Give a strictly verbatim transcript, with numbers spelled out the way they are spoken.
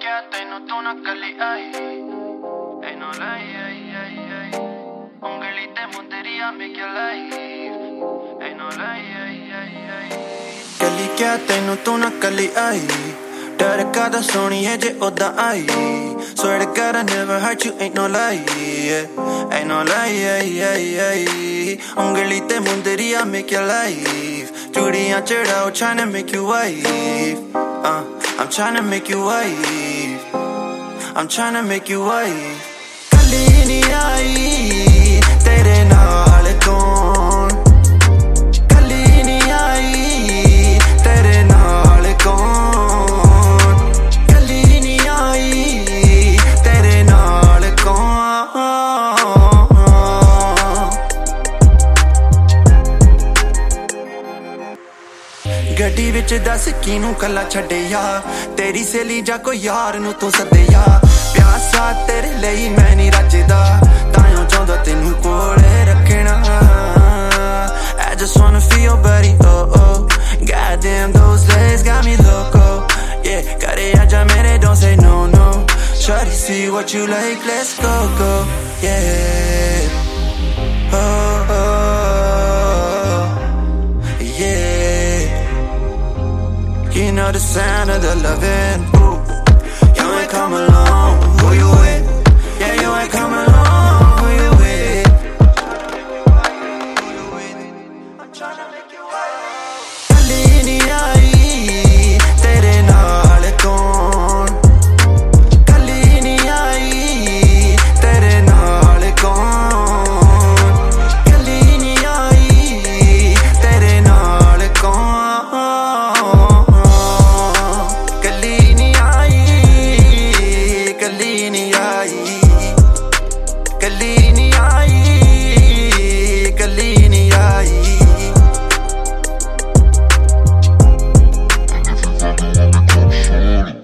ਕਿਹਾ ਤੈਨੂੰ ਤੂੰ ਨਾ ਕੱਲੀ ਆਈ ਐਨੋ ਲਈ ਆਈ ਆਈ ਆਈ ਉਂਗਲੀ ਤੇ ਮੁੰਦਰੀਆ make your life ਐਨੋ ਲਈ ਆਈ ਆਈ ਆਈ ਕੱਲੀ ਕਿਹਾ ਤੈਨੂੰ ਤੂੰ ਨਾ ਕੱਲੀ ਆਈ ਡਰ ਕਾਦਾ ਸੋਹਣੀਏ ਜੇ ਉਦਾਂ ਆਈ Swear to God I never hurt you, ain't no lie, yeah. Ain't no lie, yeah, yeah, yeah. Ungli te mundariya make your life. Judiyan chadao, tryna make you wife. Uh, I'm tryna make you wife. I'm tryna make you wife. Kalli nahi aayi, tere naal kaun. Kalli nahi aayi, tere naal kaun. ਗੱਡੀ ਵਿੱਚ ਦੱਸ ਕਿਨੂੰ ਕੱਲਾ ਛੱਡਿਆ ਤੇਰੀ ਸਹੇਲੀ ਜਾਂ ਕੋਈ ਯਾਰ ਨੂੰ ਤੂੰ ਸੱਦਿਆ ਪਿਆਸਾ ਤੇਰੇ ਲਈ ਮੈਂ ਨਹੀਂ ਰੱਜਦਾ ਤਾਂਯੋਂ ਚਾਹੁੰਦਾ ਤੈਨੂੰ ਕੋਲੇ ਰੱਖਣਾ I just wanna feel your body, oh oh Goddamn those legs got me loco Yeah, got it aja mere, don't say no no Shawty see what you like, let's go go Yeah Oh oh You know the sound of the loving, ooh. You ain't come along, who you with? Yeah, you ain't come along, who you with? I'm tryna make you wild. Kalli nahi aayi, tere naal kaun. Kalli nahi aayi, tere naal kaun. Kalli nahi aayi, tere naal kaun. Shorty.